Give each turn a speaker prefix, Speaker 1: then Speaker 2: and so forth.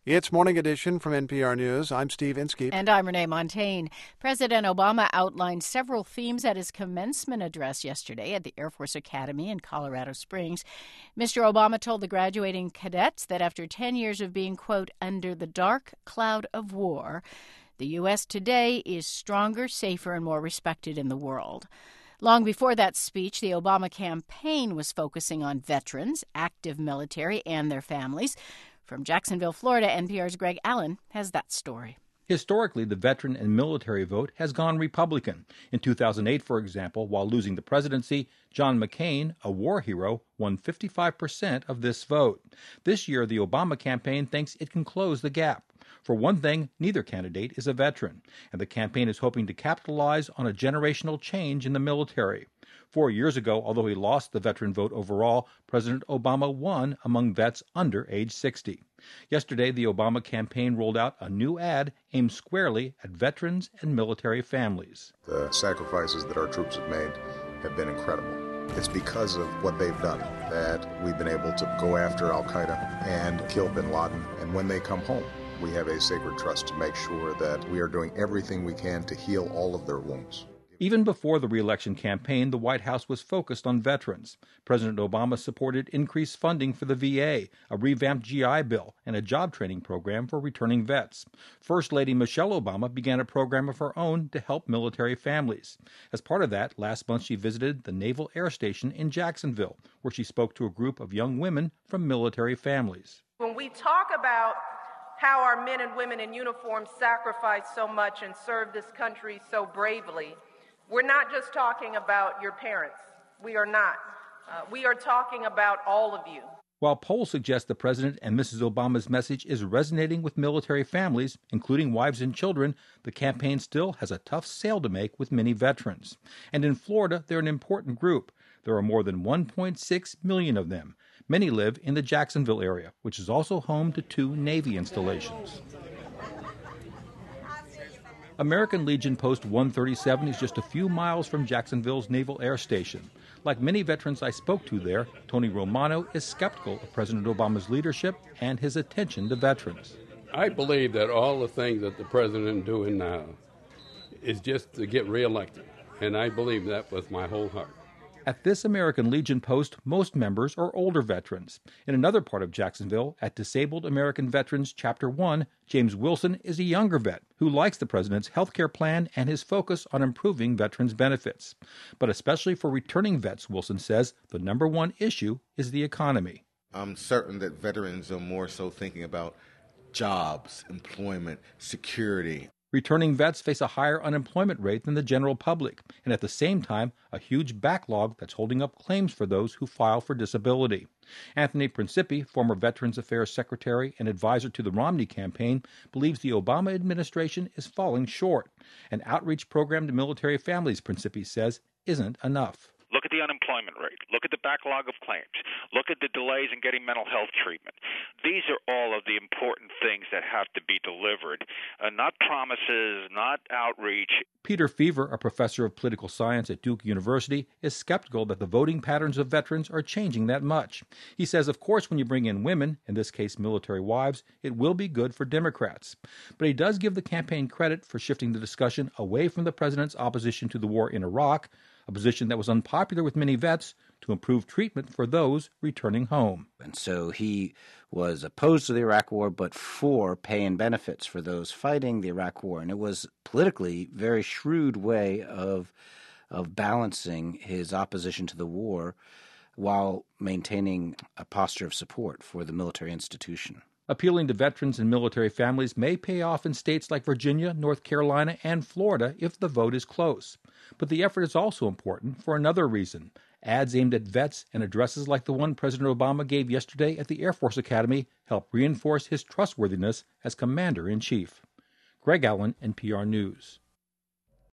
Speaker 1: It's Morning Edition from NPR News. I'm Steve Inskeep.
Speaker 2: And I'm Renee Montagne. President Obama outlined several themes at his commencement address yesterday at the Air Force Academy in Colorado Springs. Mr. Obama told the graduating cadets that after 10 years of being, quote, under the dark cloud of war, the U.S. today is stronger, safer, and more respected in the world. Long before that speech, the Obama campaign was focusing on veterans, active military, and their families. From Jacksonville, Florida, NPR's Greg Allen has that story.
Speaker 3: Historically, the veteran and military vote has gone Republican. In 2008, for example, while losing the presidency, John McCain, a war hero, won 55% of this vote. This year, the Obama campaign thinks it can close the gap. For one thing, neither candidate is a veteran, and the campaign is hoping to capitalize on a generational change in the military. 4 years ago, although he lost the veteran vote overall, President Obama won among vets under age 60. Yesterday, the Obama campaign rolled out a new ad aimed squarely at veterans and military families.
Speaker 4: The sacrifices that our troops have made have been incredible. It's because of what they've done that we've been able to go after al-Qaeda and kill bin Laden. And when they come home, we have a sacred trust to make sure that we are doing everything we can to heal all of their wounds.
Speaker 3: Even before the re-election campaign, the White House was focused on veterans. President Obama supported increased funding for the VA, a revamped GI Bill, and a job training program for returning vets. First Lady Michelle Obama began a program of her own to help military families. As part of that, last month she visited the Naval Air Station in Jacksonville, where she spoke to a group of young women from military families.
Speaker 5: When we talk about how our men and women in uniform sacrifice so much and serve this country so bravely, we're not just talking about your parents. We are not. We are talking about all of you.
Speaker 3: While polls suggest the President and Mrs. Obama's message is resonating with military families, including wives and children, the campaign still has a tough sale to make with many veterans. And in Florida, they're an important group. There are more than 1.6 million of them. Many live in the Jacksonville area, which is also home to 2 Navy installations. American Legion Post 137 is just a few miles from Jacksonville's Naval Air Station. Like many veterans I spoke to there, Tony Romano is skeptical of President Obama's leadership and his attention to veterans.
Speaker 6: I believe that all the things that the president is doing now is just to get reelected, and I believe that with my whole heart.
Speaker 3: At this American Legion post, most members are older veterans. In another part of Jacksonville, at Disabled American Veterans Chapter 1, James Wilson is a younger vet who likes the president's health care plan and his focus on improving veterans' benefits. But especially for returning vets, Wilson says, the number one issue is the economy.
Speaker 7: I'm certain that veterans are more so thinking about jobs, employment, security.
Speaker 3: Returning vets face a higher unemployment rate than the general public, and at the same time, a huge backlog that's holding up claims for those who file for disability. Anthony Principi, former Veterans Affairs Secretary and advisor to the Romney campaign, believes the Obama administration is falling short. An outreach program to military families, Principi says, isn't enough.
Speaker 8: Look at the unemployment rate. Look at the backlog of claims. Look at the delays in getting mental health treatment. These are all of the important things that have to be delivered, not promises, not outreach.
Speaker 3: Peter Feaver, a professor of political science at Duke University, is skeptical that the voting patterns of veterans are changing that much. He says, of course, when you bring in women, in this case military wives, it will be good for Democrats. But he does give the campaign credit for shifting the discussion away from the president's opposition to the war in Iraq, a position that was unpopular with many vets, to improve treatment for those returning home.
Speaker 9: And so he was opposed to the Iraq War, but for pay and benefits for those fighting the Iraq War. And it was politically a very shrewd way of balancing his opposition to the war while maintaining a posture of support for the military institution.
Speaker 3: Appealing to veterans and military families may pay off in states like Virginia, North Carolina, and Florida if the vote is close. But the effort is also important for another reason. Ads aimed at vets and addresses like the one President Obama gave yesterday at the Air Force Academy help reinforce his trustworthiness as Commander-in-Chief. Greg Allen, NPR News.